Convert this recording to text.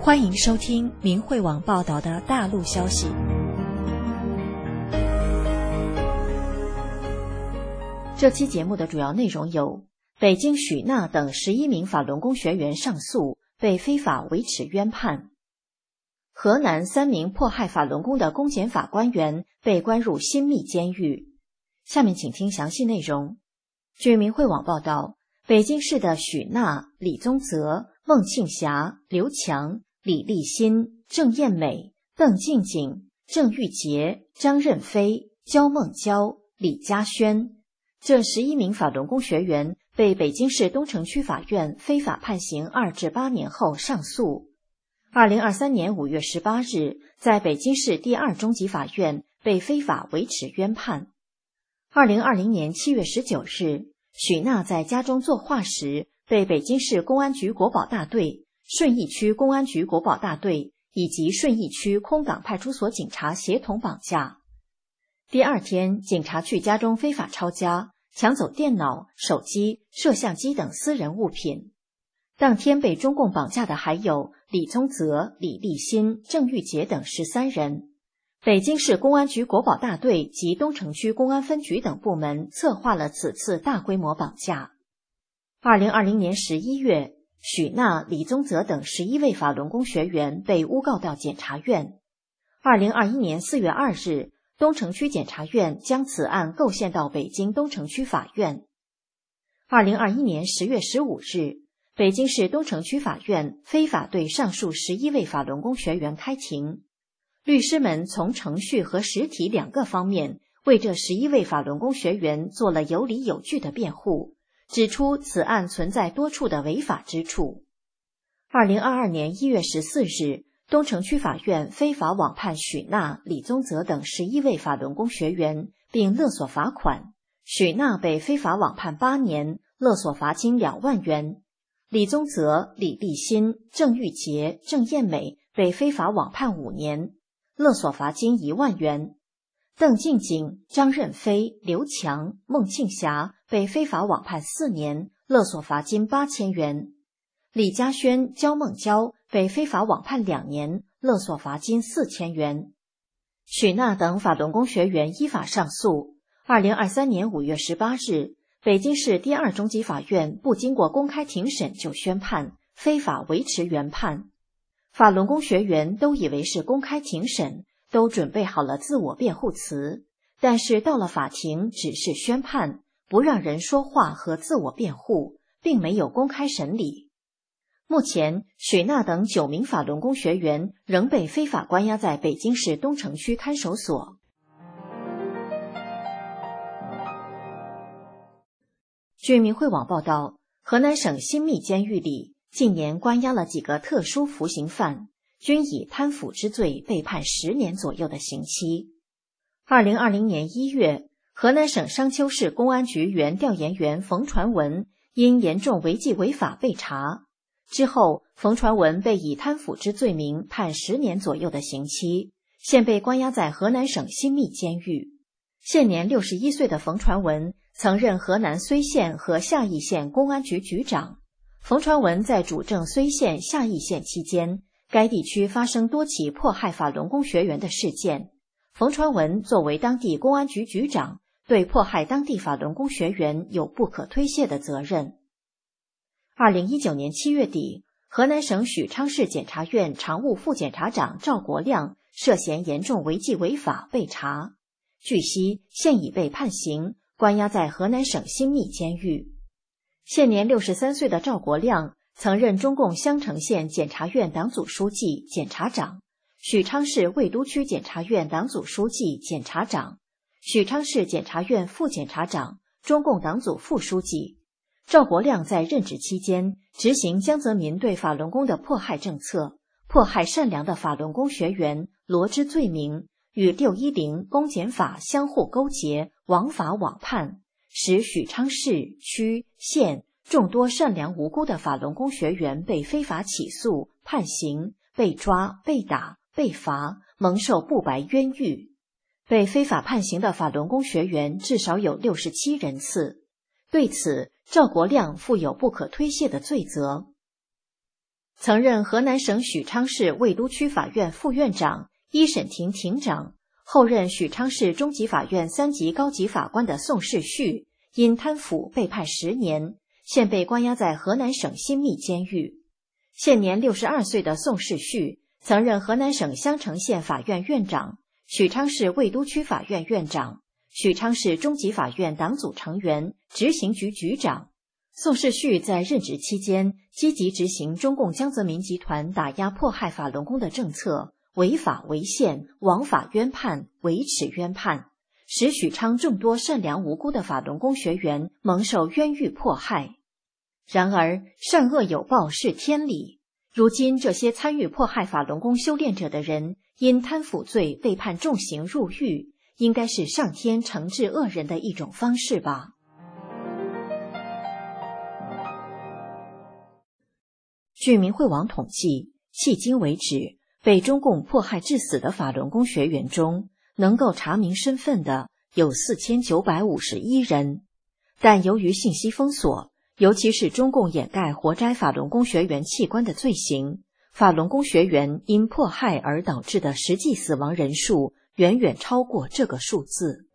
欢迎收听明慧网报道的大陆消息。这期节目的主要内容有：北京许娜等11名法轮功学员上诉，被非法维持冤判；河南3名迫害法轮功的公检法官员被关入新密监狱。下面请听详细内容。据明慧网报道，北京市的许娜、李宗泽、孟庆霞、刘强、李立新、郑艳美、邓静静、郑玉洁、张任飞、焦梦娇、李嘉轩这11名法轮功学员被北京市东城区法院非法判刑2至8年后上诉。2023年5月18日，在北京市第2中级法院被非法维持冤判。2020年7月19日，许娜在家中作画时被北京市公安局国保大队、顺义区公安局国保大队以及顺义区空港派出所警察协同绑架。第二天，警察去家中非法抄家，抢走电脑、手机、摄像机等私人物品。当天被中共绑架的还有李宗泽、李立新、郑玉洁等13人。北京市公安局国保大队及东城区公安分局等部门策划了此次大规模绑架。2020年11月，许娜、李宗泽等11位法轮功学员被诬告到检察院。2021年4月2日，东城区检察院将此案构宪到北京东城区法院。2021年10月15日，北京市东城区法院非法对上述11位法轮功学员开庭。律师们从程序和实体2个方面为这11位法轮功学员做了有理有据的辩护，指出此案存在多处的违法之处。2022年1月14日，东城区法院非法网判许娜、李宗泽等11位法轮功学员，并勒索罚款。许娜被非法网判8年，勒索罚金2万元；李宗泽、李立新、郑玉洁、郑艳美被非法网判5年，勒索罚金1万元；邓静静、张任飞、刘强、孟庆霞被非法网判4年，勒索罚金8000元；李嘉轩、焦梦娇被非法网判2年，勒索罚金4000元。许娜等法轮功学员依法上诉。2023年5月18日，北京市第2中级法院不经过公开庭审就宣判，非法维持原判。法轮功学员都以为是公开庭审，都准备好了自我辩护词，但是到了法庭只是宣判，不让人说话和自我辩护，并没有公开审理。目前，许娜等9名法轮功学员仍被非法关押在北京市东城区看守所。据明慧网报道，河南省新密监狱里近年关押了几个特殊服刑犯，均以贪腐之罪被判10年左右的刑期。2020年1月，河南省商丘市公安局原调研员冯传文因严重违纪违法被查，之后冯传文被以贪腐之罪名判10年左右的刑期，现被关押在河南省新密监狱。现年61岁的冯传文曾任河南睢县和夏邑县公安局局长。冯传文在主政睢县、夏邑县期间，该地区发生多起迫害法轮功学员的事件。冯传文作为当地公安局局长，对迫害当地法轮功学员有不可推卸的责任。2019年7月底，河南省许昌市检察院常务副检察长赵国亮涉嫌严重违纪违法被查，据悉现已被判刑，关押在河南省新密监狱。现年63岁的赵国亮曾任中共襄城县检察院党组书记、检察长，许昌市魏都区检察院党组书记、检察长，许昌市检察院副检察长，中共党组副书记。赵国亮在任职期间执行江泽民对法轮功的迫害政策，迫害善良的法轮功学员，罗织罪名，与610公检法相互勾结，枉法枉判，使许昌市、区、县众多善良无辜的法轮功学员被非法起诉、判刑、被抓、被打、被罚，蒙受不白冤狱。被非法判刑的法轮功学员至少有67人次。对此，赵国亮负有不可推卸的罪责。 曾任河南省许昌市魏都区法院副院长、一审庭庭长，后任许昌市中级法院3级高级法官的宋世旭，因贪腐被判10年，现被关押在河南省新密监狱。现年62岁的宋世旭，曾任河南省襄城县法院院长、许昌市魏都区法院院长、许昌市中级法院党组成员、执行局局长。宋世旭在任职期间，积极执行中共江泽民集团打压迫害法轮功的政策，违法违宪，枉法冤判，维持冤判，使许昌众多善良无辜的法轮功学员蒙受冤狱迫害。然而，善恶有报是天理。如今这些参与迫害法轮功修炼者的人，因贪腐罪被判重刑入狱，应该是上天惩治恶人的一种方式吧。据明慧网统计，迄今为止，被中共迫害致死的法轮功学员中，能够查明身份的有4951人。但由于信息封锁，尤其是中共掩盖活摘法轮功学员器官的罪行，法轮功学员因迫害而导致的实际死亡人数远远超过这个数字。